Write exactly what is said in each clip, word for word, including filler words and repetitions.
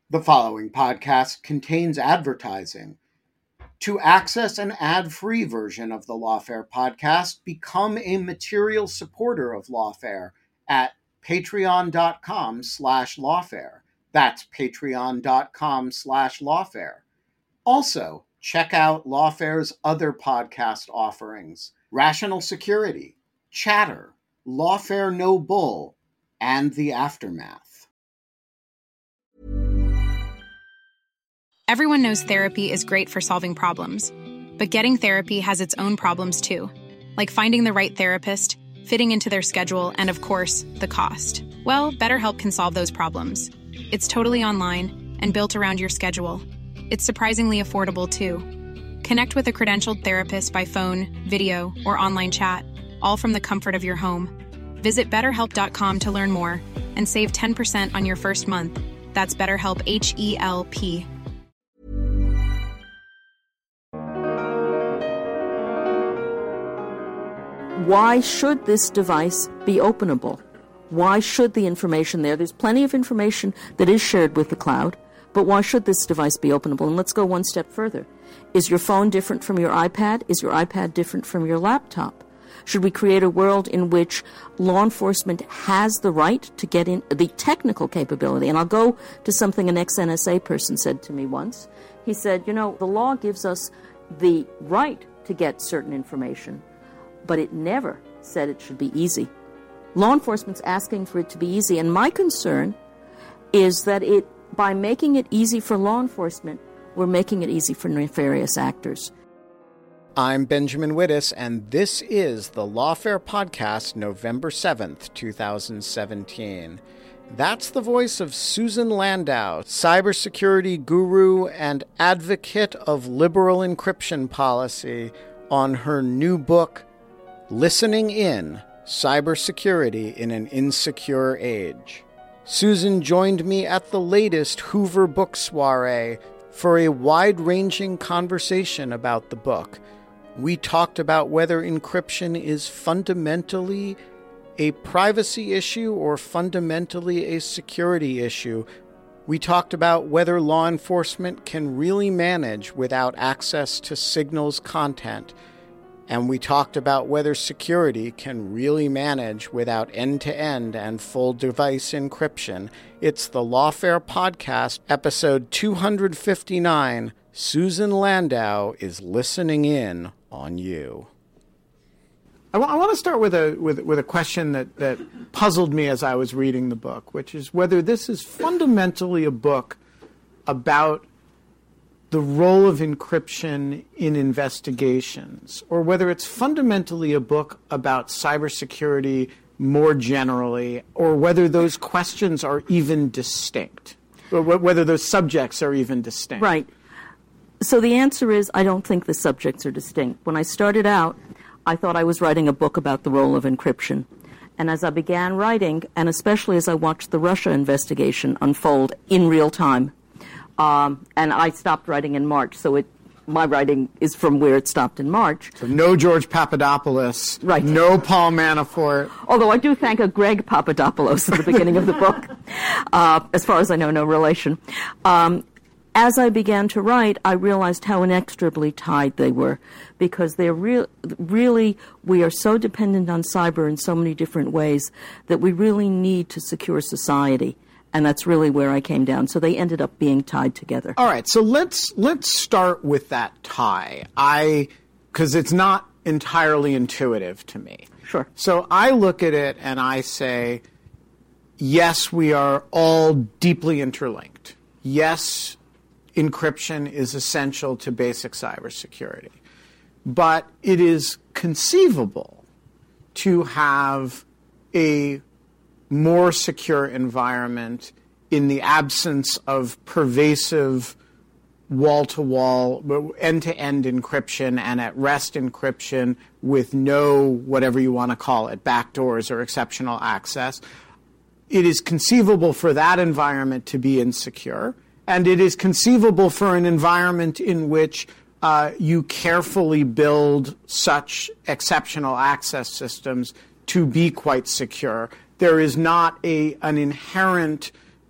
The following podcast contains advertising. To access an ad-free version of the Lawfare podcast, become a material supporter of Lawfare at patreon.com slash lawfare. That's patreon.com slash lawfare. Also, check out Lawfare's other podcast offerings: Rational Security, Chatter, Lawfare No Bull, and The Aftermath. Everyone knows therapy is great for solving problems, but getting therapy has its own problems too, like finding the right therapist, fitting into their schedule, and of course, the cost. Well, BetterHelp can solve those problems. It's totally online and built around your schedule. It's surprisingly affordable too. Connect with a credentialed therapist by phone, video, or online chat, all from the comfort of your home. Visit better help dot com to learn more and save ten percent on your first month. That's BetterHelp, H E L P. Why should this device be openable? Why should the information there? There's plenty of information that is shared with the cloud, but why should this device be openable? And let's go one step further. Is your phone different from your iPad? Is your iPad different from your laptop? Should we create a world in which law enforcement has the right to get in, the technical capability? And I'll go to something an ex-N S A person said to me once. He said, you know, the law gives us the right to get certain information, but it never said it should be easy. Law enforcement's asking for it to be easy, and my concern is that it, by making it easy for law enforcement, we're making it easy for nefarious actors. I'm Benjamin Wittes, and this is the Lawfare Podcast, November seventh, twenty seventeen. That's the voice of Susan Landau, cybersecurity guru and advocate of liberal encryption policy, on her new book, Listening In: Cybersecurity in an Insecure Age. Susan joined me at the latest Hoover Book Soiree for a wide-ranging conversation about the book. We talked about whether encryption is fundamentally a privacy issue or fundamentally a security issue. We talked about whether law enforcement can really manage without access to signals content. And we talked about whether security can really manage without end-to-end and full device encryption. It's the Lawfare Podcast, episode two fifty-nine. Susan Landau is listening in on you. I, w- I want to start with a with, with a question that, that puzzled me as I was reading the book, which is whether this is fundamentally a book about the role of encryption in investigations, or whether it's fundamentally a book about cybersecurity more generally, or whether those questions are even distinct, or whether those subjects are even distinct. Right. So the answer is, I don't think the subjects are distinct. When I started out, I thought I was writing a book about the role of encryption. And as I began writing, and especially as I watched the Russia investigation unfold in real time, Um, and I stopped writing in March, so it, my writing is from where it stopped in March. So no George Papadopoulos, right. No Paul Manafort. Although I do thank a Greg Papadopoulos at the beginning of the book. Uh, as far as I know, no relation. Um, as I began to write, I realized how inextricably tied they were, because they're real, really, we are so dependent on cyber in so many different ways that we really need to secure society. And that's really where I came down. So they ended up being tied together. All right. So let's let's start with that tie. I because it's not entirely intuitive to me. Sure. So I look at it and I say, yes, we are all deeply interlinked. Yes, encryption is essential to basic cybersecurity. But it is conceivable to have a more secure environment in the absence of pervasive wall-to-wall, end-to-end encryption and at-rest encryption with no, whatever you want to call it, backdoors or exceptional access. It is conceivable for that environment to be insecure, and it is conceivable for an environment in which uh, you carefully build such exceptional access systems to be quite secure. There is not a an inherent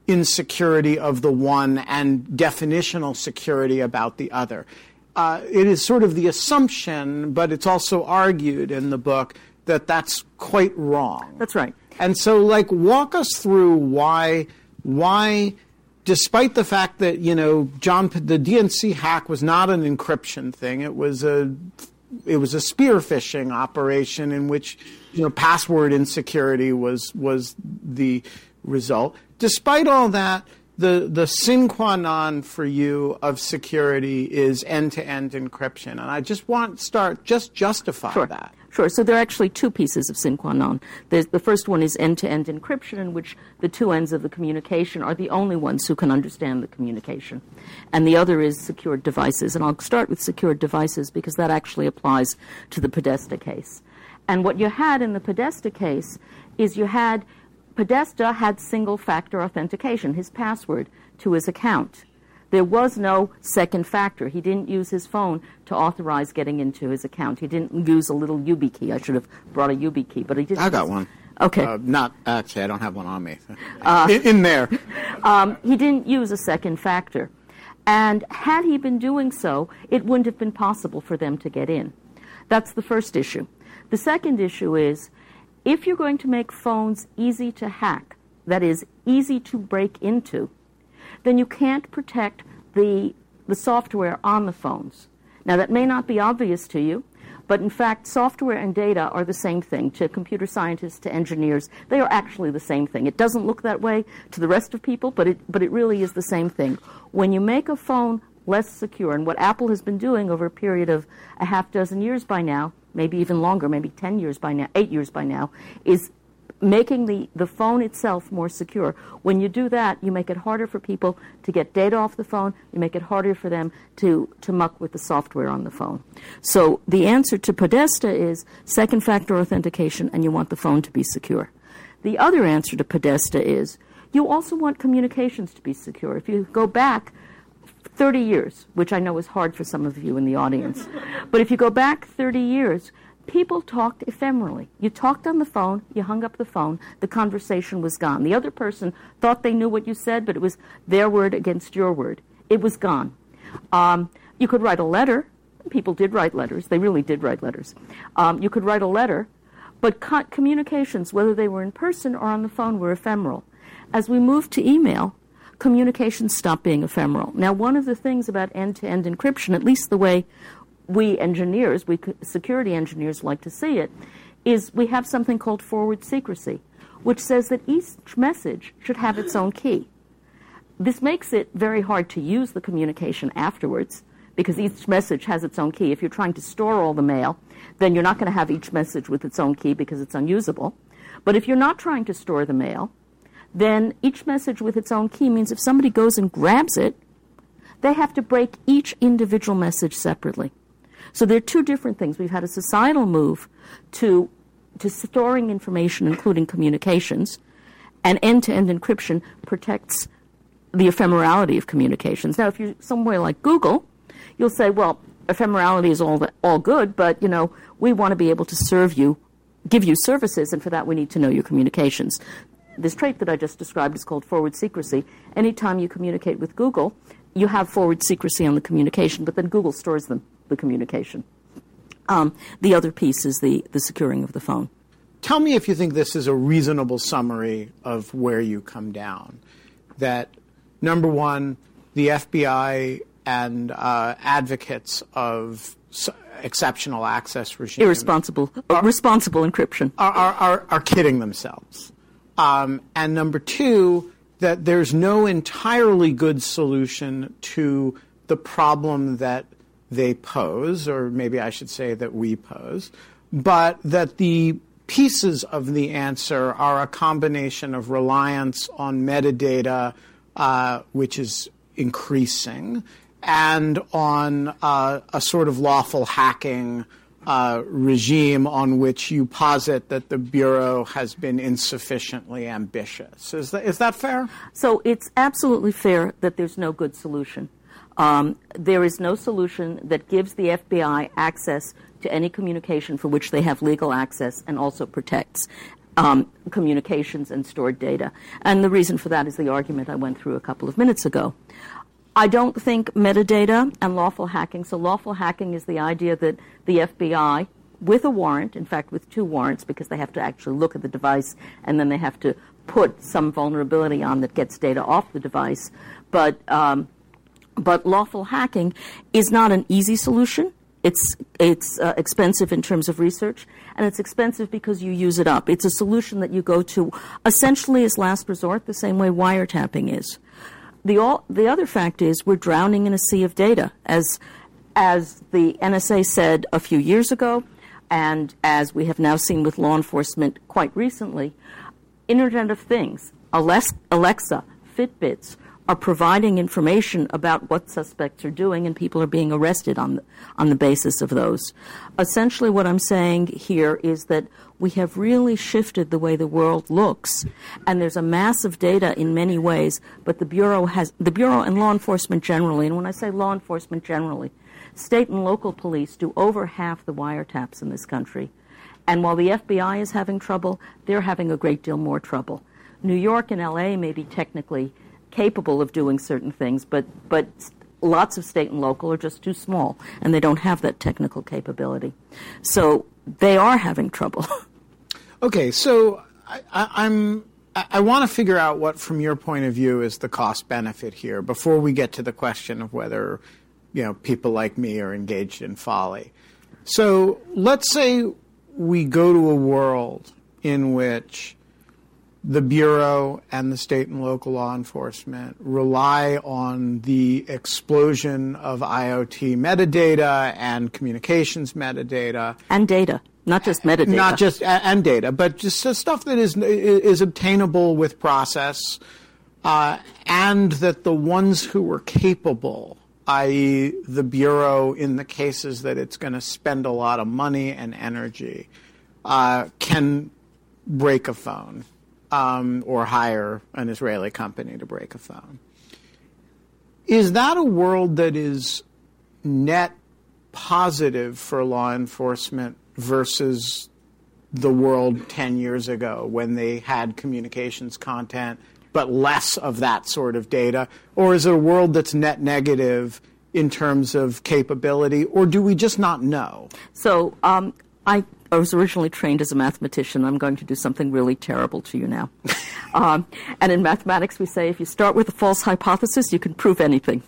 insecurity of the one and definitional security about the other. Uh, it is sort of the assumption, but it's also argued in the book that that's quite wrong. That's right. And so, like, walk us through why, why, despite the fact that, you know, John, the D N C hack was not an encryption thing. It was a, it was a spear phishing operation in which, you know, password insecurity was was the result. Despite all that, the the sine qua non for you of security is end-to-end encryption, and I just want to start just justify sure. that. Sure. So there are actually two pieces of sine qua non. There's, the first one is end-to-end encryption, in which the two ends of the communication are the only ones who can understand the communication. And the other is secured devices. And I'll start with secured devices because that actually applies to the Podesta case. And what you had in the Podesta case is you had Podesta had single-factor authentication, his password, to his account. There was no second factor. He didn't use his phone to authorize getting into his account. He didn't use a little YubiKey. I should have brought a YubiKey, but he didn't. I got one. Okay. Uh, not actually. I don't have one on me. Uh, in, in there. Um, he didn't use a second factor, and had he been doing so, it wouldn't have been possible for them to get in. That's the first issue. The second issue is, if you're going to make phones easy to hack, that is, easy to break into, then you can't protect the, the software on the phones. Now, that may not be obvious to you, but in fact, software and data are the same thing. To computer scientists, to engineers, they are actually the same thing. It doesn't look that way to the rest of people, but it, but it really is the same thing. When you make a phone less secure, and what Apple has been doing over a period of a half dozen years by now, maybe even longer, maybe ten years by now, eight years by now, is making the, the phone itself more secure. When you do that, you make it harder for people to get data off the phone. You make it harder for them to, to muck with the software on the phone. So the answer to Podesta is second factor authentication, and you want the phone to be secure. The other answer to Podesta is you also want communications to be secure. If you go back thirty years, which I know is hard for some of you in the audience, but if you go back thirty years, people talked ephemerally. You talked on the phone, you hung up the phone, the conversation was gone. The other person thought they knew what you said, but it was their word against your word. It was gone. Um, you could write a letter. People did write letters. They really did write letters. Um, you could write a letter, but co- communications, whether they were in person or on the phone, were ephemeral. As we moved to email, communications stopped being ephemeral. Now, one of the things about end-to-end encryption, at least the way we engineers, we security engineers like to see it, is we have something called forward secrecy, which says that each message should have its own key. This makes it very hard to use the communication afterwards, because each message has its own key. If you're trying to store all the mail, then you're not going to have each message with its own key because it's unusable. But if you're not trying to store the mail, then each message with its own key means if somebody goes and grabs it, they have to break each individual message separately. So there are two different things. We've had a societal move to, to storing information, including communications, and end-to-end encryption protects the ephemerality of communications. Now, if you're somewhere like Google, you'll say, well, ephemerality is all, that, all good, but, you know, we want to be able to serve you, give you services, and for that we need to know your communications. This trait that I just described is called forward secrecy. Anytime you communicate with Google, you have forward secrecy on the communication, but then Google stores them, the communication. Um, the other piece is the, the securing of the phone. Tell me if you think this is a reasonable summary of where you come down. That, number one, the F B I and uh, advocates of s- exceptional access regimes... Irresponsible, are, responsible encryption. Are, are, are, are kidding themselves. Um, and number two, that there's no entirely good solution to the problem that they pose, or maybe I should say that we pose, but that the pieces of the answer are a combination of reliance on metadata, uh, which is increasing, and on uh, a sort of lawful hacking uh, regime on which you posit that the Bureau has been insufficiently ambitious. Is that, is that fair? So it's absolutely fair that there's no good solution. Um, there is no solution that gives the F B I access to any communication for which they have legal access and also protects. um, communications and stored data. And the reason for that is the argument I went through a couple of minutes ago. I don't think metadata and lawful hacking, so lawful hacking is the idea that the F B I, with a warrant, in fact with two warrants, because they have to actually look at the device and then they have to put some vulnerability on that gets data off the device, but um, but lawful hacking is not an easy solution. It's it's uh, expensive in terms of research, and it's expensive because you use it up. It's a solution that you go to essentially as last resort, the same way wiretapping is. The all, the other fact is we're drowning in a sea of data, as as the N S A said a few years ago, and as we have now seen with law enforcement quite recently. Internet of Things, Alexa, Fitbits, are providing information about what suspects are doing, and people are being arrested on the, on the basis of those. Essentially what I'm saying here is that we have really shifted the way the world looks, and there's a mass of data in many ways, but the Bureau has, the Bureau and law enforcement generally, and when I say law enforcement generally, state and local police do over half the wiretaps in this country. And while the F B I is having trouble, they're having a great deal more trouble. New York and L A may be technically capable of doing certain things, but but lots of state and local are just too small, and they don't have that technical capability. So they are having trouble. Okay, so I, I, I'm I, I want to figure out what, from your point of view, is the cost benefit here before we get to the question of whether, you know, people like me are engaged in folly. So let's say we go to a world in which the Bureau and the state and local law enforcement rely on the explosion of I O T metadata and communications metadata. And data, not just metadata. Not just, and data, but just stuff that is, is obtainable with process, uh, and that the ones who are capable, that is the Bureau in the cases that it's going to spend a lot of money and energy, uh, can break a phone um, or hire an Israeli company to break a phone. Is that a world that is net positive for law enforcement versus the world ten years ago when they had communications content but less of that sort of data? Or is it a world that's net negative in terms of capability, or do we just not know? So um, I, I was originally trained as a mathematician. I'm going to do something really terrible to you now. um, and in mathematics, we say if you start with a false hypothesis, you can prove anything.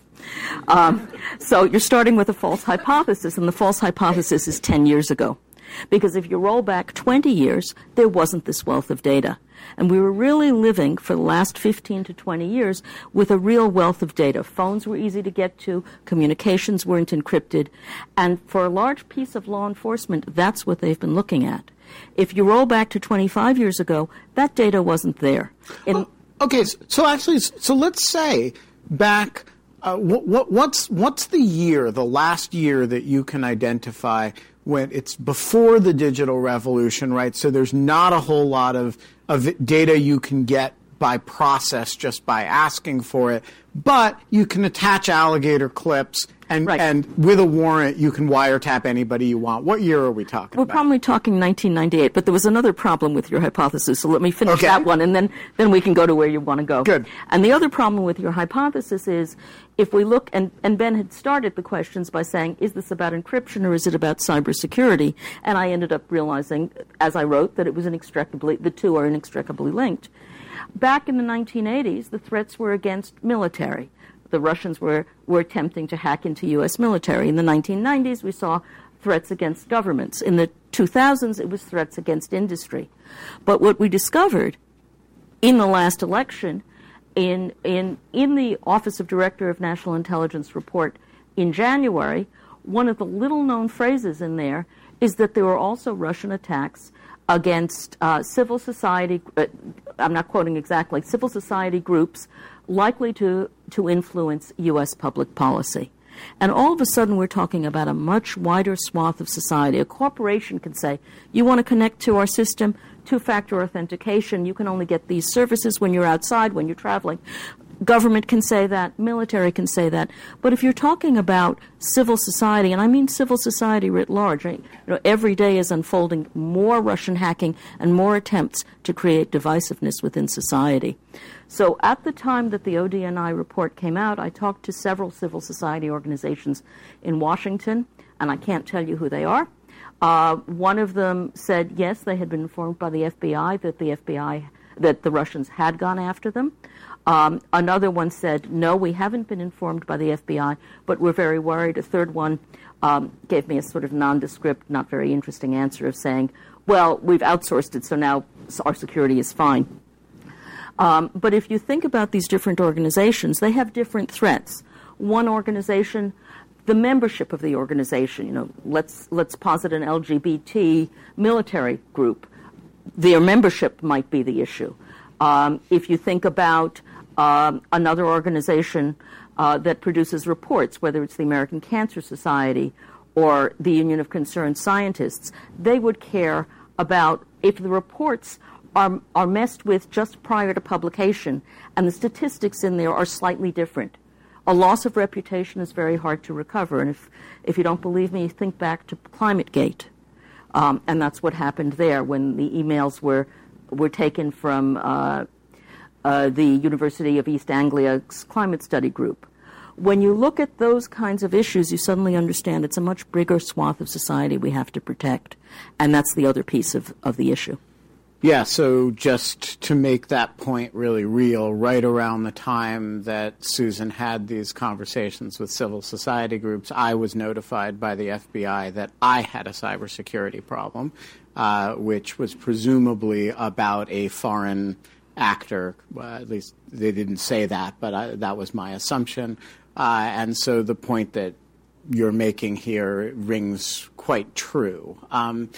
Um, so you're starting with a false hypothesis, and the false hypothesis is ten years ago. Because if you roll back twenty years, there wasn't this wealth of data. And we were really living for the last fifteen to twenty years with a real wealth of data. Phones were easy to get to, communications weren't encrypted, and for a large piece of law enforcement, that's what they've been looking at. If you roll back to twenty-five years ago, that data wasn't there. In oh, okay, so actually, so let's say back, uh, what, what, what's, what's the year, the last year that you can identify when it's before the digital revolution, right? So there's not a whole lot of, of data you can get by process just by asking for it, but you can attach alligator clips, and, right. and with a warrant you can wiretap anybody you want. What year are we talking We're about? We're probably talking nineteen ninety-eight, but there was another problem with your hypothesis, so let me finish okay. that one, and then, then we can go to where you want to go. Good. And the other problem with your hypothesis is, if we look, and, and Ben had started the questions by saying, is this about encryption or is it about cybersecurity? And I ended up realizing, as I wrote, that it was inextricably, the two are inextricably linked. Back in the nineteen eighties, the threats were against military. The Russians were, were attempting to hack into U S military. In the nineteen nineties, we saw threats against governments. In the two thousands, it was threats against industry. But what we discovered in the last election, in, in, in the Office of Director of National Intelligence report in January, one of the little-known phrases in there is that there were also Russian attacks against uh, civil society, uh, I'm not quoting exactly, civil society groups likely to, to influence U S public policy. And all of a sudden we're talking about a much wider swath of society. A corporation can say, you want to connect to our system, two-factor authentication, you can only get these services when you're outside, when you're traveling. Government can say that, military can say that. But if you're talking about civil society, and I mean civil society writ large, right? You know, every day is unfolding more Russian hacking and more attempts to create divisiveness within society. So at the time that the O D N I report came out, I talked to several civil society organizations in Washington, and I can't tell you who they are. Uh, one of them said, yes, they had been informed by the F B I that the F B I, that the Russians had gone after them. Um, another one said, no, we haven't been informed by the F B I, but we're very worried. A third one um, gave me a sort of nondescript, not very interesting answer of saying, well, we've outsourced it, so now our security is fine. Um, but if you think about these different organizations, they have different threats. One organization, the membership of the organization, you know, let's, let's posit an L G B T military group. Their membership might be the issue. Um, if you think about um, another organization uh, that produces reports, whether it's the American Cancer Society or the Union of Concerned Scientists, they would care about if the reports are, are messed with just prior to publication and the statistics in there are slightly different. A loss of reputation is very hard to recover. And if, if you don't believe me, think back to ClimateGate. Um, and that's what happened there when the emails were were taken from uh, uh, the University of East Anglia's climate study group. When you look at those kinds of issues, you suddenly understand it's a much bigger swath of society we have to protect. And that's the other piece of, of the issue. Yeah, so just to make that point really real, right around the time that Susan had these conversations with civil society groups, I was notified by the F B I that I had a cybersecurity problem, uh, which was presumably about a foreign actor. Uh, at least they didn't say that, but I, that was my assumption. Uh, and so the point that you're making here rings quite true. Um,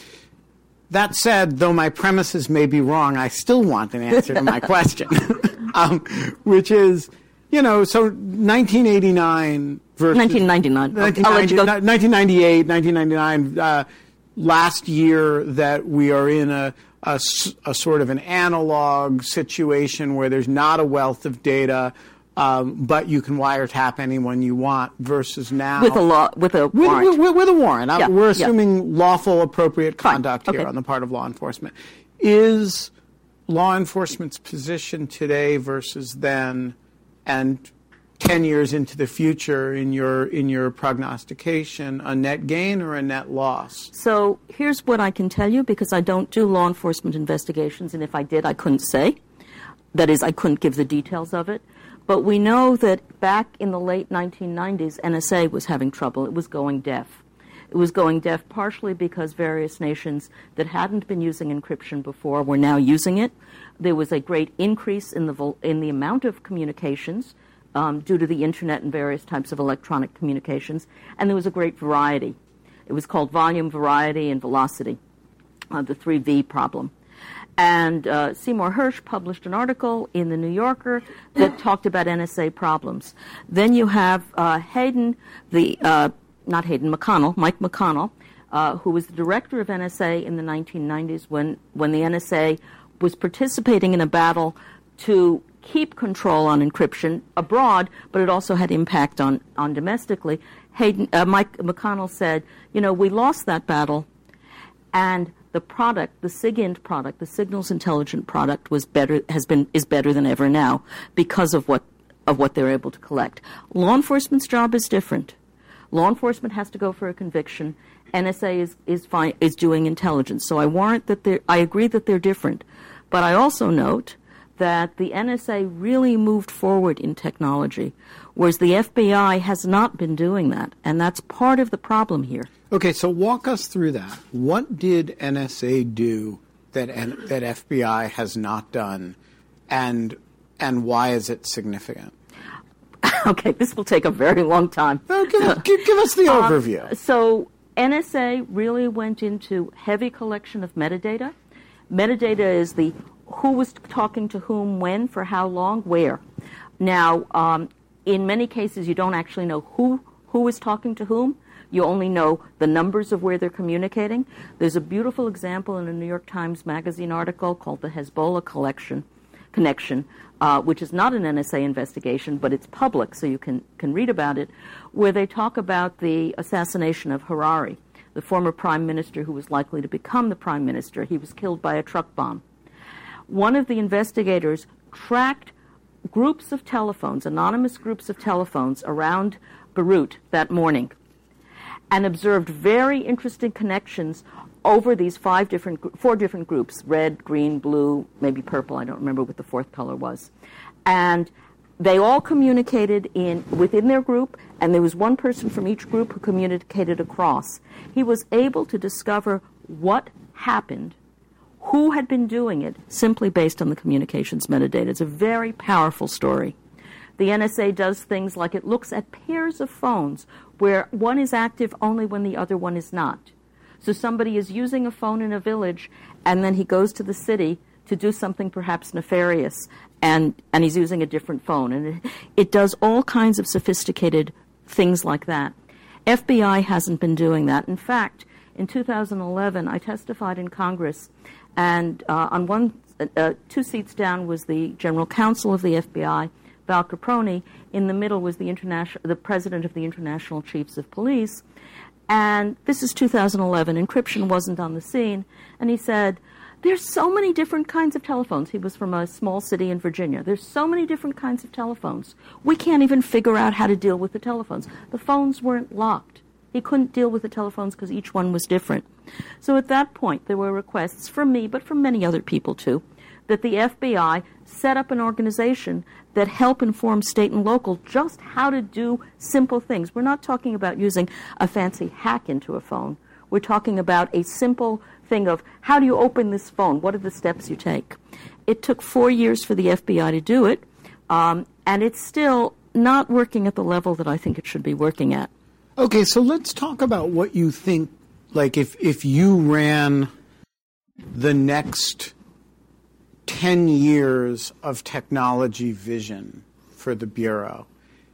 That said, though my premises may be wrong, I still want an answer to my question, um, which is, you know, so nineteen eighty-nine versus nineteen ninety-nine. nineteen ninety, I'll let you go. nineteen ninety-eight, nineteen ninety-nine, uh, last year that we are in a, a, a sort of an analog situation where there's not a wealth of data, Um, but you can wiretap anyone you want versus now. With a law, with a with, warrant. With, with, with a warrant. Yeah, We're assuming yeah. lawful, appropriate conduct Fine. here Okay. on the part of law enforcement. Is law enforcement's position today versus then and ten years into the future in your, in your prognostication a net gain or a net loss? So here's what I can tell you, because I don't do law enforcement investigations, and if I did, I couldn't say. That is, I couldn't give the details of it. But we know that back in the late nineteen nineties, N S A was having trouble. It was going deaf. It was going deaf partially because various nations that hadn't been using encryption before were now using it. There was a great increase in the vol- in the amount of communications um, due to the Internet and various types of electronic communications, and there was a great variety. It was called volume, variety, and velocity, uh, the three V problem. And uh, Seymour Hersh published an article in the New Yorker that talked about N S A problems. Then you have uh, Hayden, the uh, not Hayden, McConnell, Mike McConnell, uh, who was the director of N S A in the nineteen nineties when, when the N S A was participating in a battle to keep control on encryption abroad, but it also had impact on, on domestically. Hayden, uh, Mike McConnell said, you know, we lost that battle, and the product, the SIGINT product, the signals intelligent product, was better, has been, is better than ever now because of what, of what they're able to collect. Law enforcement's job is different. Law enforcement has to go for a conviction. N S A is, is fine, is doing intelligence. So I warrant that they're, I agree that they're different. But I also note that the N S A really moved forward in technology, whereas the F B I has not been doing that. And that's part of the problem here. Okay, so walk us through that. What did N S A do that N- that F B I has not done, and and why is it significant? Okay, this will take a very long time. Oh, give, give, give us the overview. Um, so N S A really went into heavy collection of metadata. Metadata is the who was talking to whom, when, for how long, where. Now, um, in many cases, you don't actually know who who is talking to whom. You only know the numbers of where they're communicating. There's a beautiful example in a New York Times Magazine article called the Hezbollah Collection. connection, uh, which is not an N S A investigation, but it's public, so you can, can read about it, where they talk about the assassination of Hariri, the former prime minister who was likely to become the prime minister. He was killed by a truck bomb. One of the investigators tracked groups of telephones, anonymous groups of telephones around Beirut that morning, and observed very interesting connections over these five different, four different groups, red, green, blue, maybe purple, I don't remember what the fourth color was. And they all communicated in within their group, and there was one person from each group who communicated across. He was able to discover what happened, who had been doing it, simply based on the communications metadata. It's a very powerful story. The N S A does things like it looks at pairs of phones where one is active only when the other one is not. So somebody is using a phone in a village, and then he goes to the city to do something perhaps nefarious, and, and he's using a different phone. And it, it does all kinds of sophisticated things like that. F B I hasn't been doing that. In fact, in two thousand eleven, I testified in Congress, and uh, on one, uh, two seats down was the general counsel of the F B I, Val Caproni. In the middle was the international, the president of the International Chiefs of Police. And this is two thousand eleven. Encryption wasn't on the scene. And he said, there's so many different kinds of telephones. He was from a small city in Virginia. There's so many different kinds of telephones. We can't even figure out how to deal with the telephones. The phones weren't locked. He couldn't deal with the telephones because each one was different. So at that point, there were requests from me, but from many other people too, that the F B I set up an organization that help inform state and local just how to do simple things. We're not talking about using a fancy hack into a phone. We're talking about a simple thing of how do you open this phone? What are the steps you take? It took four years for the F B I to do it, um, and it's still not working at the level that I think it should be working at. Okay, so let's talk about what you think, like if, if you ran the next ten years of technology vision for the Bureau.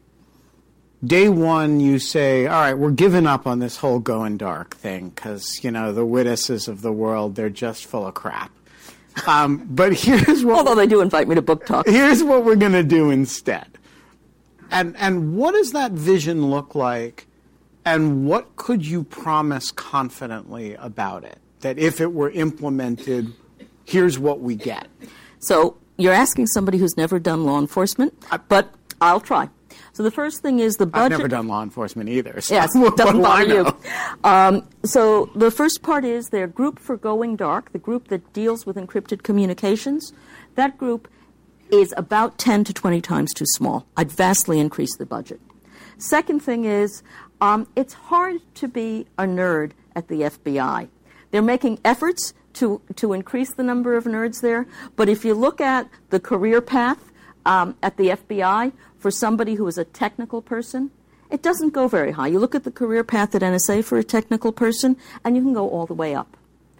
Day one, you say, all right, we're giving up on this whole going dark thing because, you know, the Witnesses of the world, they're just full of crap. Um, but here's what... Although they do invite me to book talk. Here's what we're going to do instead. And and what does that vision look like, and what could you promise confidently about it? That if it were implemented, here's what we get. So you're asking somebody who's never done law enforcement, but I'll try. So the first thing is the budget. I've never done law enforcement either. So yes, it doesn't bother you. Um, so the first part is their group for Going Dark, the group that deals with encrypted communications. That group is about ten to twenty times too small. I'd vastly increase the budget. Second thing is um, it's hard to be a nerd at the F B I. They're making efforts to, to increase the number of nerds there, but if you look at the career path um, at the F B I for somebody who is a technical person, it doesn't go very high. You look at the career path at N S A for a technical person, and you can go all the way up.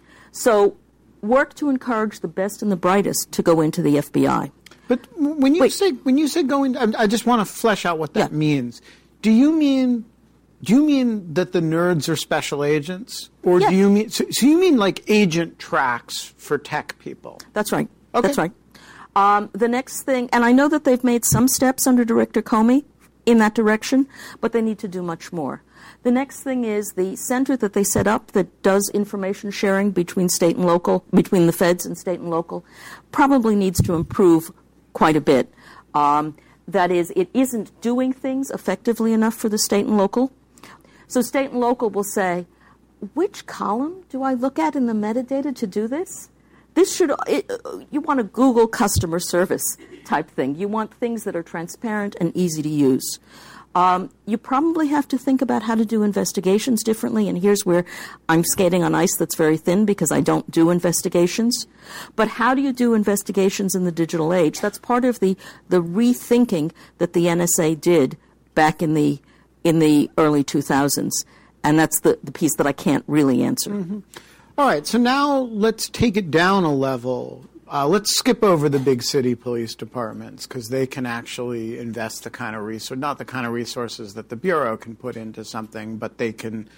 So work to encourage the best and the brightest to go into the F B I. But when you Wait. say when you say going, I just want to flesh out what that Yeah. means. Do you mean do you mean that the nerds are special agents, or Yeah. do you mean so, so you mean like agent tracks for tech people? That's right. Okay. That's right. Um, the next thing, and I know that they've made some steps under Director Comey in that direction, but they need to do much more. The next thing is the center that they set up that does information sharing between state and local, between the feds and state and local, probably needs to improve quite a bit. Um, that is, it isn't doing things effectively enough for the state and local. So state and local will say, which column do I look at in the metadata to do this? This should, it, you want a Google customer service type thing. You want things that are transparent and easy to use. Um, you probably have to think about how to do investigations differently, and here's where I'm skating on ice that's very thin because I don't do investigations. But how do you do investigations in the digital age? That's part of the, the rethinking that the N S A did back in the in the early two thousands, and that's the, the piece that I can't really answer. Mm-hmm. All right, so now let's take it down a level. Uh, let's skip over the big city police departments because they can actually invest the kind of resource, not the kind of resources that the Bureau can put into something, but they can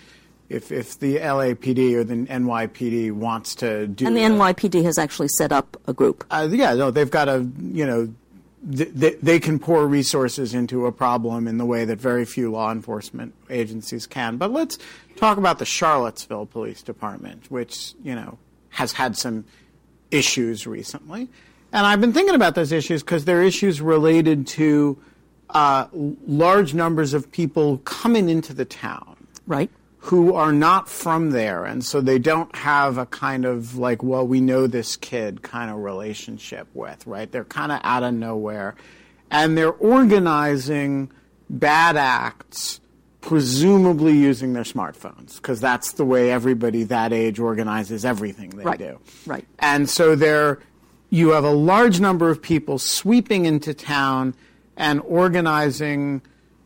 if if the L A P D or the N Y P D wants to do, and the N Y P D has actually set up a group. Uh, yeah, no, they've got a you know. They, they can pour resources into a problem in the way that very few law enforcement agencies can. But let's talk about the Charlottesville Police Department, which, you know, has had some issues recently. And I've been thinking about those issues because they're issues related to uh, large numbers of people coming into the town. Right. Who are not from there, and so they don't have a kind of like, well, we know this kid kind of relationship with, right? They're kind of out of nowhere. And they're organizing bad acts, presumably using their smartphones, because that's the way everybody that age organizes everything they right. do. Right. And so there, you have a large number of people sweeping into town and organizing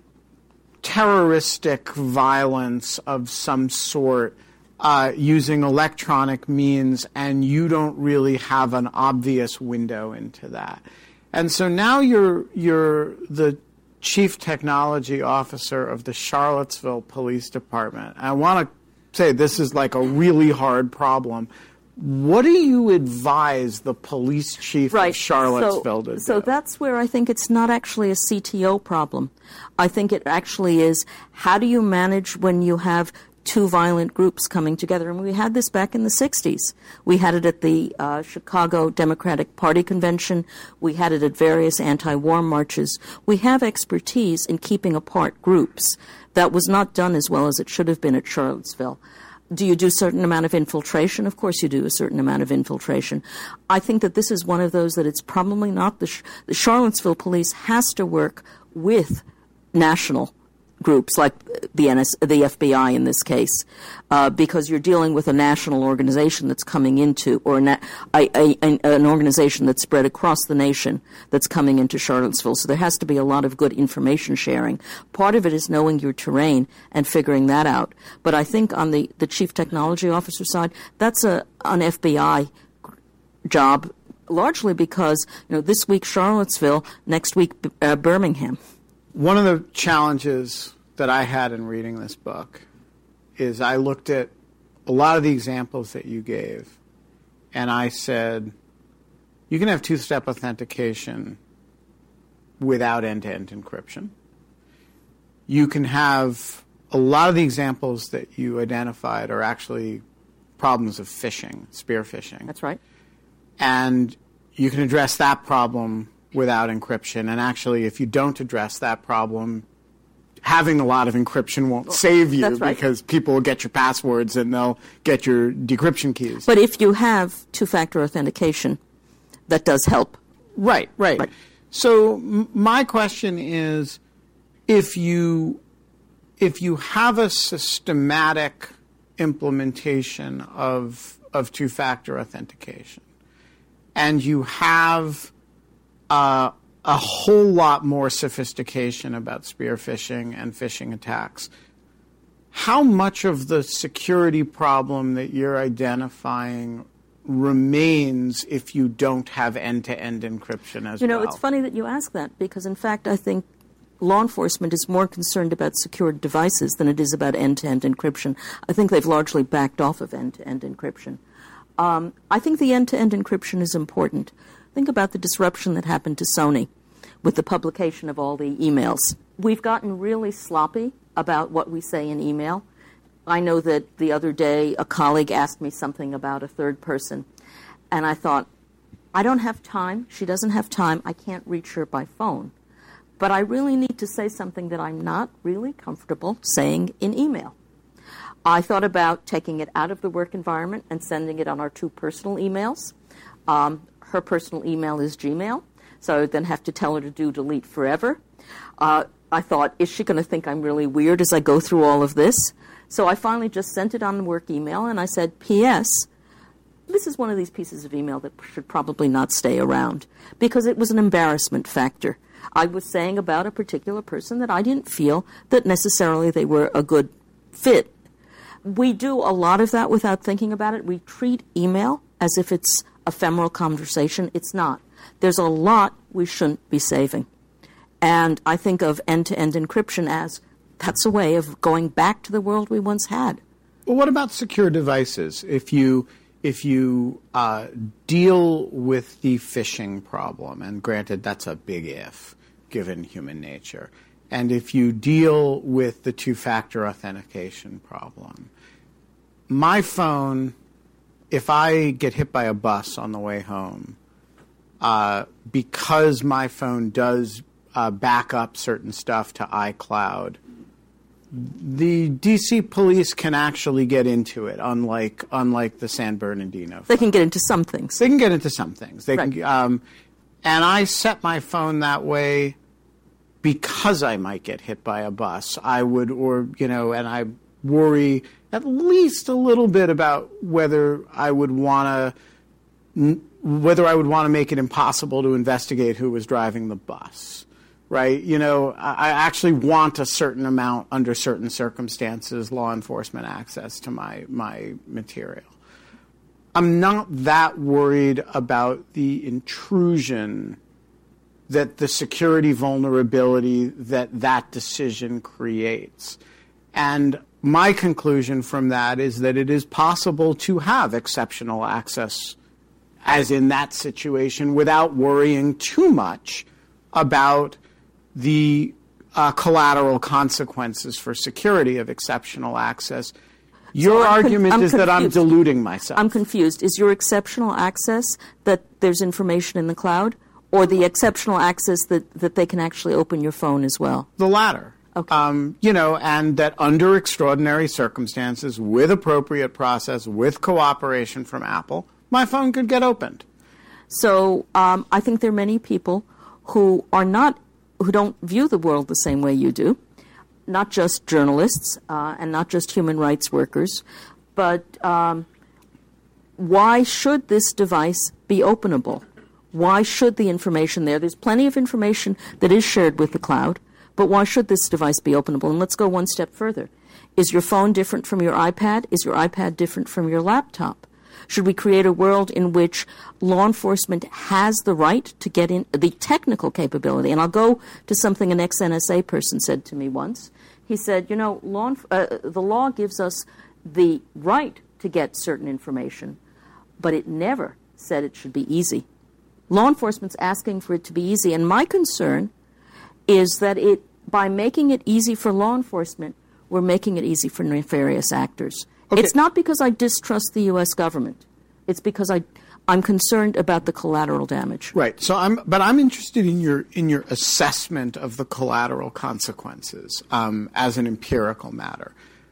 terroristic violence of some sort uh, using electronic means, and you don't really have an obvious window into that. And so now you're you're the chief technology officer of the Charlottesville Police Department. I want to say this is like a really hard problem. What do you advise the police chief right. of Charlottesville so, to do? So that's where I think it's not actually a C T O problem. I think it actually is, how do you manage when you have two violent groups coming together? And we had this back in the sixties. We had it at the uh, Chicago Democratic Party convention. We had it at various anti-war marches. We have expertise in keeping apart groups. That was not done as well as it should have been at Charlottesville. Do you do a certain amount of infiltration? Of course you do a certain amount of infiltration. I think that this is one of those that it's probably not. The, the Charlottesville police has to work with national groups like the N S, the F B I in this case, uh, because you're dealing with a national organization that's coming into, or na- a, a, an organization that's spread across the nation that's coming into Charlottesville. So there has to be a lot of good information sharing. Part of it is knowing your terrain and figuring that out. But I think on the, the chief technology officer side, that's a an F B I job, largely because, you know, this week Charlottesville, next week uh, Birmingham. One of the challenges that I had in reading this book is I looked at a lot of the examples that you gave, and I said, you can have two-step authentication without end-to-end encryption. You can have a lot of the examples that you identified are actually problems of phishing, spear phishing. That's right. And you can address that problem without encryption. And actually, if you don't address that problem, having a lot of encryption won't save you. That's right. Because people will get your passwords and they'll get your decryption keys. But if you have two-factor authentication, that does help. Right, right. Right. So m- my question is, if you if you have a systematic implementation of of two-factor authentication, and you have Uh, a whole lot more sophistication about spear phishing and phishing attacks, how much of the security problem that you're identifying remains if you don't have end-to-end encryption as well? You know, well? It's funny that you ask that, because in fact I think law enforcement is more concerned about secured devices than it is about end-to-end encryption. I think they've largely backed off of end-to-end encryption. Um, I think the end-to-end encryption is important. Think about the disruption that happened to Sony with the publication of all the emails. We've gotten really sloppy about what we say in email. I know that the other day a colleague asked me something about a third person, and I thought, I don't have time. She doesn't have time. I can't reach her by phone. But I really need to say something that I'm not really comfortable saying in email. I thought about taking it out of the work environment and sending it on our two personal emails. Um, her personal email is Gmail, so I would then have to tell her to do delete forever. Uh, I thought, is she going to think I'm really weird as I go through all of this? So I finally just sent it on the work email, and I said, P S, this is one of these pieces of email that should probably not stay around, because it was an embarrassment factor. I was saying about a particular person that I didn't feel that necessarily they were a good fit. We do a lot of that without thinking about it. We treat email as if it's ephemeral conversation. It's not. There's a lot we shouldn't be saving. And I think of end-to-end encryption as that's a way of going back to the world we once had. Well, what about secure devices? If you if you uh, deal with the phishing problem, and granted that's a big if, given human nature, and if you deal with the two-factor authentication problem, my phone, if I get hit by a bus on the way home, uh, because my phone does uh, back up certain stuff to iCloud, the D C police can actually get into it, unlike unlike the San Bernardino phone. They can get into some things. They can get into some things. They right. can, um, and I set my phone that way because I might get hit by a bus. I would, or you know, and I worry at least a little bit about whether I would want to, whether I would want to make it impossible to investigate who was driving the bus. Right, you know, I actually want a certain amount, under certain circumstances, law enforcement access to my my material. I'm not that worried about the intrusion that the security vulnerability that that decision creates. And my conclusion from that is that it is possible to have exceptional access, as in that situation, without worrying too much about the uh, collateral consequences for security of exceptional access. Your so argument con- is confused. That I'm deluding myself. I'm confused. Is your exceptional access that there's information in the cloud, or the exceptional access that, that they can actually open your phone as well? The latter. Okay. Um, you know, and that under extraordinary circumstances, with appropriate process, with cooperation from Apple, my phone could get opened. So um, I think there are many people who are not who don't view the world the same way you do, not just journalists uh, and not just human rights workers, but um, why should this device be openable? Why should the information there? There's plenty of information that is shared with the cloud, but why should this device be openable? And let's go one step further. Is your phone different from your iPad? Is your iPad different from your laptop? Should we create a world in which law enforcement has the right to get in the technical capability? And I'll go to something an ex-N S A person said to me once. He said, you know, law, uh, the law gives us the right to get certain information, but it never said it should be easy. Law enforcement's asking for it to be easy. And my concern is that it, by making it easy for law enforcement, we're making it easy for nefarious actors. Okay. It's not because I distrust the U S government. It's because I, I'm concerned about the collateral damage. Right. So I'm, but I'm interested in your in your assessment of the collateral consequences um, as an empirical matter.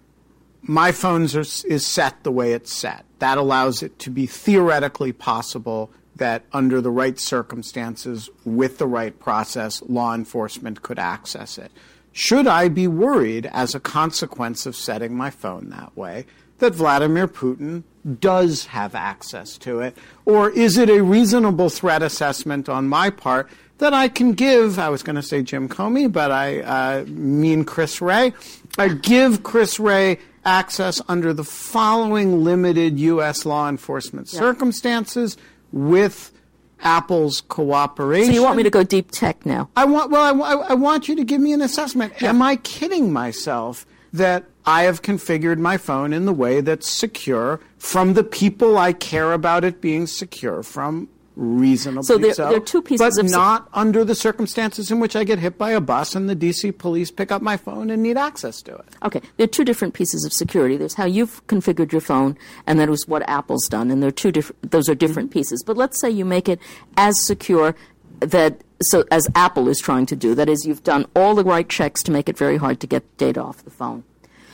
My phone is, is set the way it's set. That allows it to be theoretically possible that under the right circumstances, with the right process, law enforcement could access it. Should I be worried as a consequence of setting my phone that way that Vladimir Putin does have access to it? Or is it a reasonable threat assessment on my part that I can give, I was going to say Jim Comey, but I uh, mean Chris Wray, I give Chris Wray access under the following limited U S law enforcement yeah. circumstances with Apple's cooperation. So you want me to go deep tech now? I want. Well, I, I want you to give me an assessment. Yeah. Am I kidding myself that I have configured my phone in the way that's secure from the people I care about it being secure from? Reasonably so. There, so, there are two pieces but of not under the circumstances in which I get hit by a bus and the D C police pick up my phone and need access to it. Okay, there are two different pieces of security. There's how you've configured your phone, and that was what Apple's done, and there are two different. Those are different mm-hmm. pieces. But let's say you make it as secure that so as Apple is trying to do. That is, you've done all the right checks to make it very hard to get data off the phone.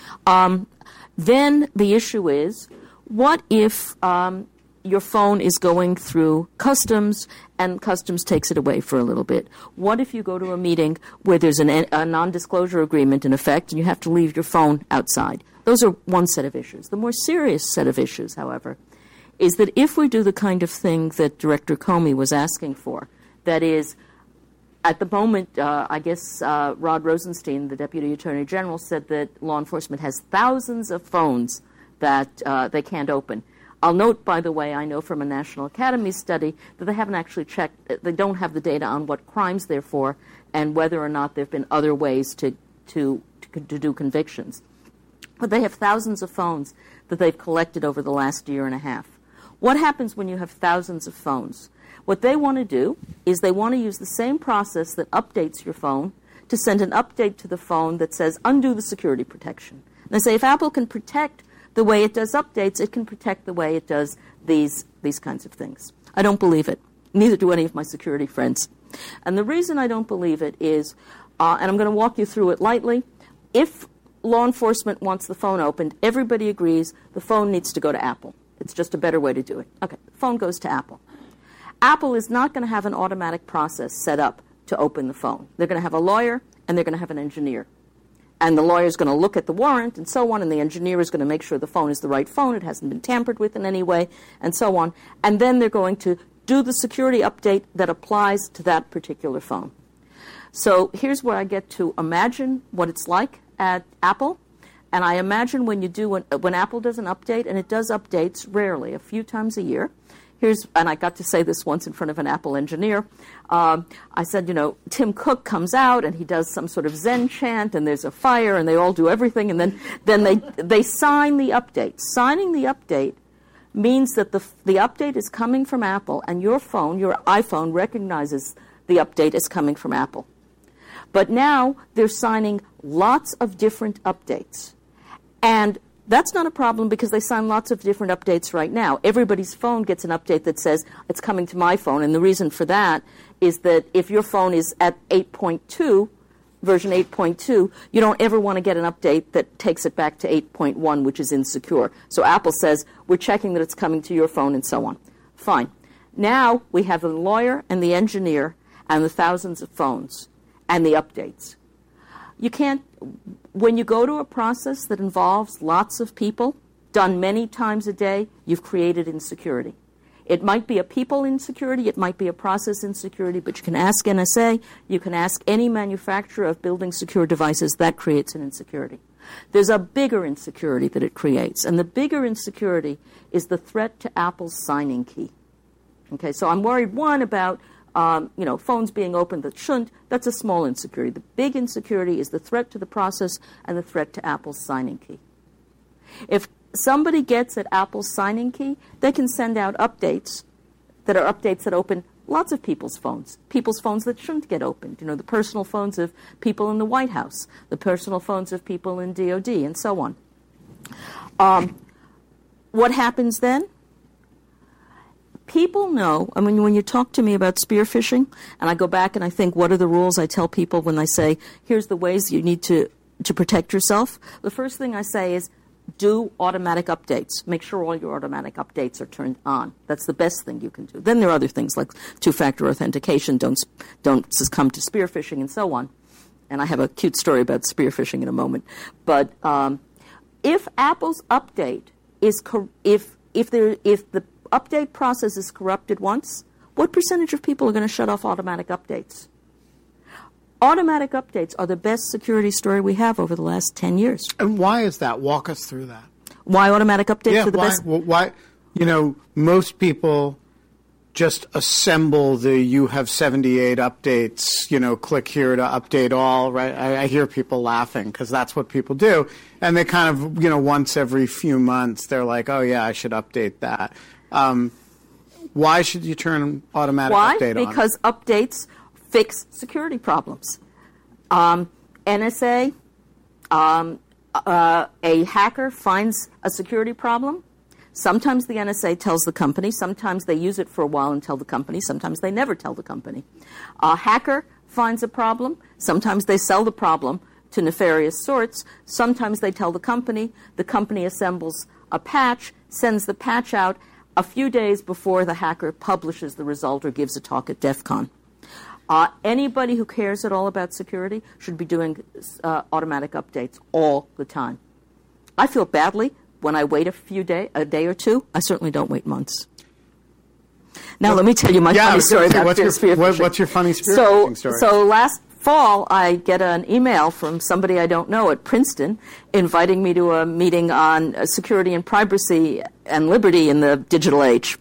Um, then the issue is, what if um, your phone is going through customs and customs takes it away for a little bit? What if you go to a meeting where there's an, a non-disclosure agreement in effect and you have to leave your phone outside? Those are one set of issues. The more serious set of issues, however, is that if we do the kind of thing that Director Comey was asking for, that is, at the moment, uh, I guess uh, Rod Rosenstein, the Deputy Attorney General, said that law enforcement has thousands of phones that uh, they can't open. I'll note, by the way, I know from a National Academy study that they haven't actually checked, they don't have the data on what crimes they're for and whether or not there have been other ways to, to, to, to do convictions. but they have thousands of phones that they've collected over the last year and a half. What happens when you have thousands of phones? What they want to do is they want to use the same process that updates your phone to send an update to the phone that says, undo the security protection. And they say, if Apple can protect the way it does updates, it can protect the way it does these, these kinds of things. I don't believe it. Neither do any of my security friends. And the reason I don't believe it is, uh, and I'm going to walk you through it lightly, if law enforcement wants the phone opened, everybody agrees the phone needs to go to Apple. It's just a better way to do it. Okay, the phone goes to Apple. Apple is not going to have an automatic process set up to open the phone. They're going to have a lawyer and they're going to have an engineer. And the lawyer is going to look at the warrant and so on, and the engineer is going to make sure the phone is the right phone, it hasn't been tampered with in any way, and so on. And then they're going to do the security update that applies to that particular phone. So here's where I get to imagine what it's like at Apple. And I imagine when you do, when, when Apple does an update, and it does updates rarely, a few times a year. Here's, and I got to say this once in front of an Apple engineer. Um, I said, you know, Tim Cook comes out and he does some sort of Zen chant, and there's a fire, and they all do everything, and then then they they sign the update. Signing the update means that the the update is coming from Apple, and your phone, your iPhone, recognizes the update is coming from Apple. But now they're signing lots of different updates, and that's not a problem because they sign lots of different updates right now. Everybody's phone gets an update that says it's coming to my phone, and the reason for that is that if your phone is at eight point two, version eight point two, you don't ever want to get an update that takes it back to eight point one, which is insecure. So Apple says, we're checking that it's coming to your phone and so on. Fine. Now we have the lawyer and the engineer and the thousands of phones and the updates. You can't, when you go to a process that involves lots of people, done many times a day, you've created insecurity. It might be a people insecurity, it might be a process insecurity, but you can ask N S A, you can ask any manufacturer of building secure devices, that creates an insecurity. There's a bigger insecurity that it creates, and the bigger insecurity is the threat to Apple's signing key. Okay, so I'm worried, one, about Um, you know, phones being opened that shouldn't. That's a small insecurity. The big insecurity is the threat to the process and the threat to Apple's signing key. If somebody gets at Apple's signing key, they can send out updates that are updates that open lots of people's phones, people's phones that shouldn't get opened. You know, the personal phones of people in the White House, the personal phones of people in D O D, and so on. Um, what happens then? People know, I mean, when you talk to me about spear phishing, and I go back and I think, what are the rules I tell people when I say, here's the ways you need to, to protect yourself? The first thing I say is, do automatic updates. Make sure all your automatic updates are turned on. That's the best thing you can do. Then there are other things like two-factor authentication, don't, don't succumb to spear phishing, and so on. And I have a cute story about spear phishing in a moment. But um, if Apple's update is, cor- if, if, there, if the update process is corrupted once, what percentage of people are going to shut off automatic updates? Automatic updates are the best security story we have over the last ten years. And why is that? Walk us through that. Why automatic updates yeah, are the why, best? Well, why, you know, most people just assemble the you have seventy-eight updates, you know, click here to update all, right? I, I hear people laughing because that's what people do. And they kind of, you know, once every few months, they're like, oh, yeah, I should update that. Um, why should you turn automatic why? update on? Because updates fix security problems. Um, N S A, um, uh, a hacker finds a security problem. Sometimes the N S A tells the company. Sometimes they use it for a while and tell the company. Sometimes they never tell the company. A hacker finds a problem. Sometimes they sell the problem to nefarious sorts. Sometimes they tell the company. The company assembles a patch, sends the patch out a few days before the hacker publishes the result or gives a talk at DEF CON. Uh, anybody who cares at all about security should be doing uh, automatic updates all the time. I feel badly when I wait a few day, a day or two. I certainly don't wait months. Now, well, let me tell you my yeah, funny story about what's your, spear phishing. What, what's your funny spear so, phishing story? So last fall, I get an email from somebody I don't know at Princeton inviting me to a meeting on uh, security and privacy and liberty in the digital age.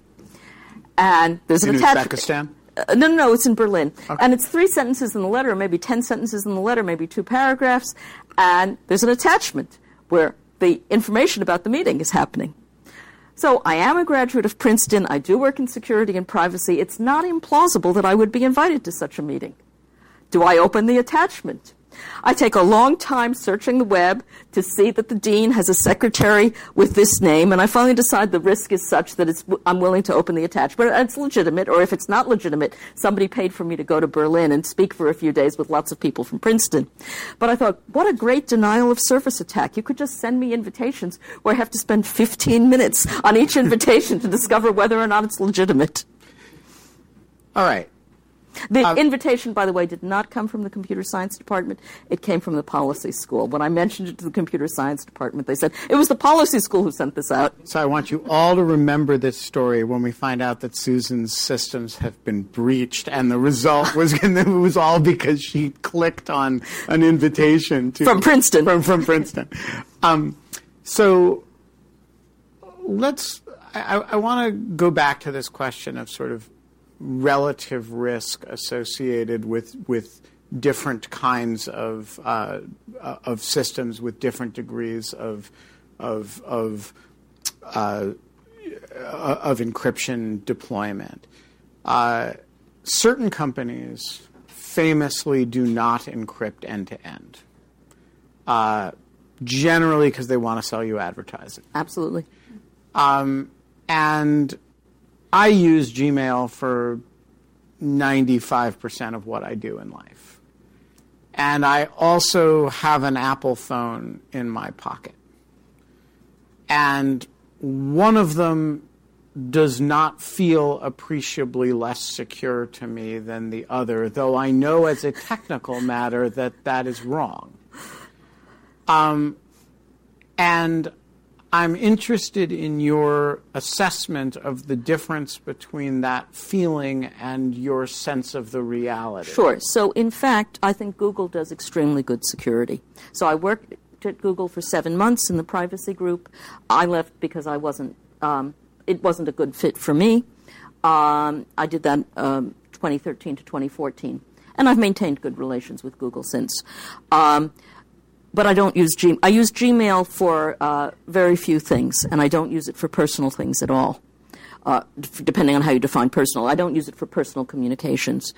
And there's in an attachment. Uzbekistan? Uh, no, no, no, it's in Berlin. Okay. And it's three sentences in the letter, maybe ten sentences in the letter, maybe two paragraphs. And there's an attachment where the information about the meeting is happening. So I am a graduate of Princeton. I do work in security and privacy. It's not implausible that I would be invited to such a meeting. Do I open the attachment? I take a long time searching the web to see that the dean has a secretary with this name, and I finally decide the risk is such that it's, I'm willing to open the attachment. It's legitimate, or if it's not legitimate, somebody paid for me to go to Berlin and speak for a few days with lots of people from Princeton. But I thought, what a great denial of service attack. You could just send me invitations where I have to spend fifteen minutes on each invitation to discover whether or not it's legitimate. All right. The um, invitation, by the way, did not come from the computer science department. It came from the policy school. When I mentioned it to the computer science department, they said, it was the policy school who sent this out. So I want you all to remember this story when we find out that Susan's systems have been breached, and the result was it was all because she clicked on an invitation to from Princeton. From, from Princeton. Um, so let's. I, I want to go back to this question of sort of relative risk associated with with different kinds of uh, of systems with different degrees of of of uh, of encryption deployment. Uh, certain companies famously do not encrypt end to end, uh, generally because they want to sell you advertising. Absolutely. Um, and I use Gmail for ninety-five percent of what I do in life. And I also have an Apple phone in my pocket. And one of them does not feel appreciably less secure to me than the other, though I know as a technical matter that that is wrong. Um, and I'm interested in your assessment of the difference between that feeling and your sense of the reality. Sure. So, in fact, I think Google does extremely good security. So I worked at Google for seven months in the privacy group. I left because I wasn't, um, it wasn't a good fit for me. Um, I did that um, twenty thirteen to twenty fourteen. And I've maintained good relations with Google since. Um, But I don't use Gmail. I use Gmail for uh, very few things, and I don't use it for personal things at all, uh, d- depending on how you define personal. I don't use it for personal communications.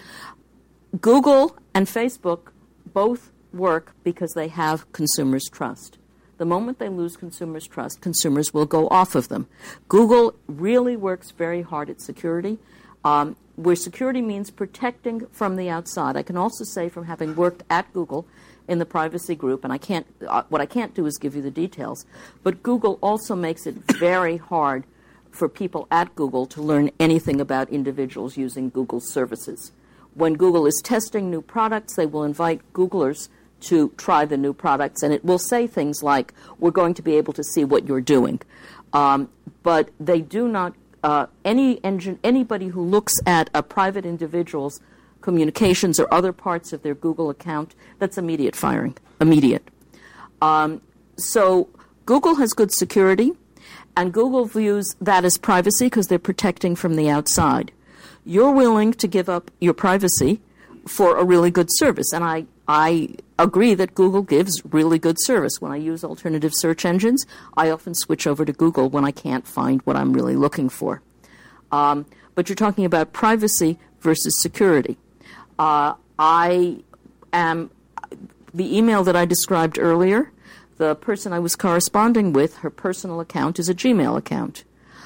Google and Facebook both work because they have consumers' trust. The moment they lose consumers' trust, consumers will go off of them. Google really works very hard at security, um, where security means protecting from the outside. I can also say, from having worked at Google in the privacy group, and I can't, uh, what I can't do is give you the details, but Google also makes it very hard for people at Google to learn anything about individuals using Google's services. When Google is testing new products, they will invite Googlers to try the new products, and it will say things like, we're going to be able to see what you're doing. Um, but they do not, uh, any engine, anybody who looks at a private individual's communications or other parts of their Google account, that's immediate firing, immediate. Um, so Google has good security, and Google views that as privacy because they're protecting from the outside. You're willing to give up your privacy for a really good service, and I, I agree that Google gives really good service. When I use alternative search engines, I often switch over to Google when I can't find what I'm really looking for. Um, but you're talking about privacy versus security. Uh, I am, the email that I described earlier, the person I was corresponding with, her personal account is a Gmail account.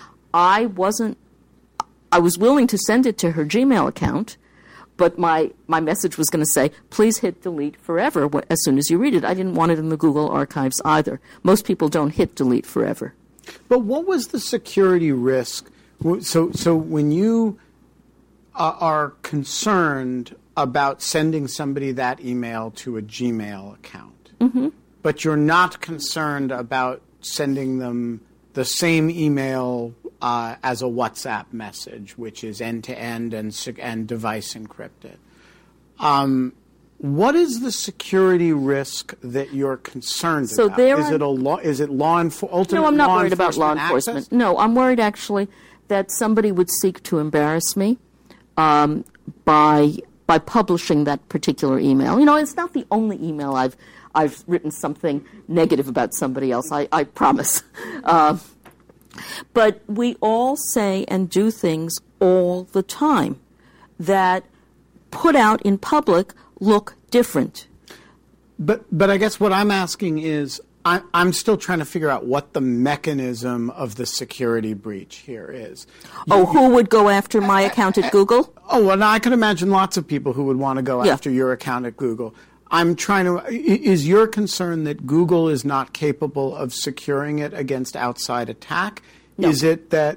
I wasn't, I was willing to send it to her Gmail account, but my, my message was going to say, please hit delete forever as soon as you read it. I didn't want it in the Google archives either. Most people don't hit delete forever. But what was the security risk? So, so when you uh, are concerned about sending somebody that email to a Gmail account, mm-hmm. but you're not concerned about sending them the same email uh, as a WhatsApp message, which is end-to-end and, and device encrypted. Um, what is the security risk that you're concerned so about? There is I'm, it a law? Is it law enforcement? No, I'm not worried about law enforcement. Access? No, I'm worried actually that somebody would seek to embarrass me um, by by publishing that particular email. You know, it's not the only email I've I've written something negative about somebody else. I, I promise. Uh, but we all say and do things all the time that put out in public look different. But but I guess what I'm asking is, I, I'm still trying to figure out what the mechanism of the security breach here is. Oh, you, who would go after my account at Google? Oh, well, I can imagine lots of people who would want to go yeah. after your account at Google. I'm trying to, is your concern that Google is not capable of securing it against outside attack? No. Is it that,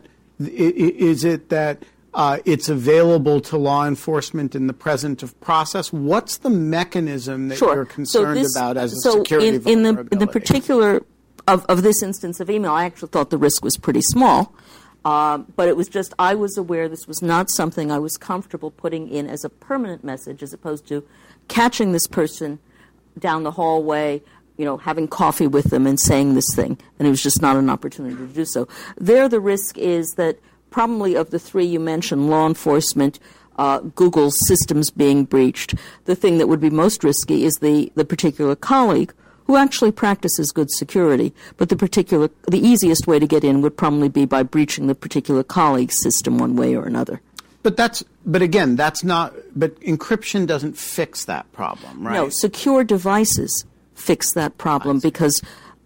is it that uh, it's available to law enforcement in the present of process? What's the mechanism that sure. you're concerned so this, about as a so security in, in vulnerability? the, in the particular of, of this instance of email, I actually thought the risk was pretty small. Uh, but it was just, I was aware this was not something I was comfortable putting in as a permanent message, as opposed to catching this person down the hallway, you know, having coffee with them and saying this thing. And it was just not an opportunity to do so. There, the risk is that probably of the three you mentioned, law enforcement, uh, Google's systems being breached, the thing that would be most risky is the, the particular colleague who actually practices good security, but the particular, the easiest way to get in would probably be by breaching the particular colleague's system one way or another. But that's, but again, that's not, but encryption doesn't fix that problem, right? No, secure devices fix that problem because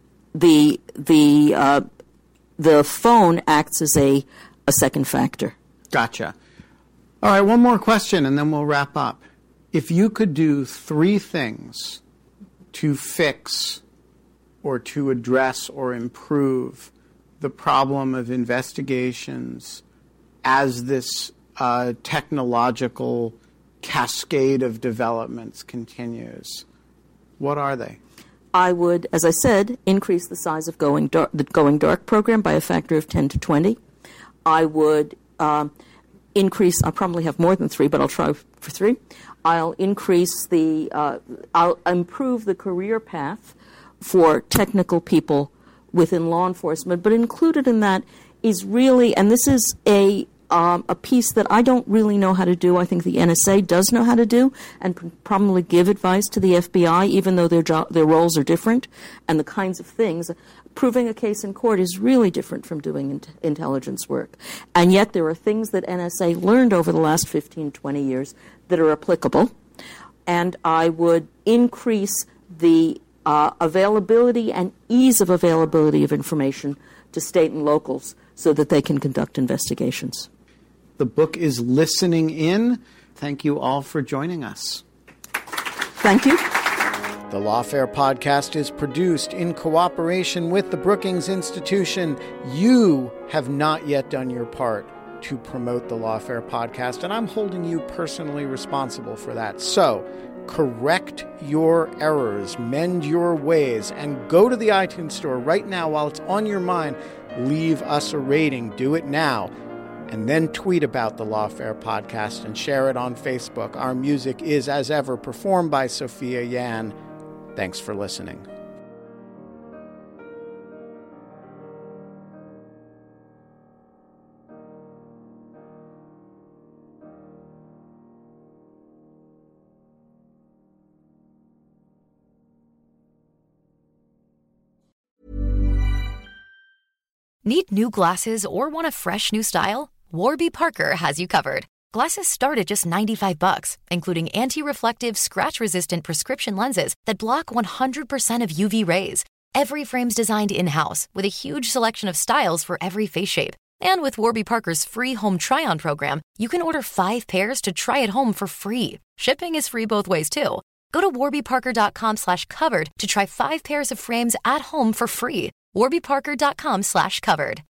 the, the, uh, the phone acts as a, a second factor. Gotcha. All right, one more question and then we'll wrap up. If you could do three things to fix or to address or improve the problem of investigations as this uh, technological cascade of developments continues, what are they? I would, as I said, increase the size of Going Dark, the Going Dark program by a factor of ten to twenty. I would um, increase, I'll probably have more than three, but I'll try for three. I'll increase the, uh, I'll improve the career path for technical people within law enforcement, but included in that is really, and this is a um, a piece that I don't really know how to do. I think the N S A does know how to do and p- probably give advice to the F B I, even though their jo- their roles are different, and the kinds of things. Proving a case in court is really different from doing in- intelligence work. And yet there are things that N S A learned over the last fifteen, twenty years that are applicable. And I would increase the uh, availability and ease of availability of information to state and locals so that they can conduct investigations. The book is Listening In. Thank you all for joining us. Thank you. The Lawfare podcast is produced in cooperation with the Brookings Institution. You have not yet done your part to promote the Lawfare podcast, and I'm holding you personally responsible for that. So, correct your errors, mend your ways, and go to the iTunes store right now while it's on your mind. Leave us a rating. Do it now. And then tweet about the Lawfare podcast and share it on Facebook. Our music is, as ever, performed by Sophia Yan. Thanks for listening. Need new glasses or want a fresh new style? Warby Parker has you covered. Glasses start at just ninety-five bucks, including anti-reflective, scratch-resistant prescription lenses that block one hundred percent of U V rays. Every frame's designed in-house with a huge selection of styles for every face shape. And with Warby Parker's free home try-on program, you can order five pairs to try at home for free. Shipping is free both ways, too. Go to warbyparker.com slash covered to try five pairs of frames at home for free. warbyparker.com slash covered.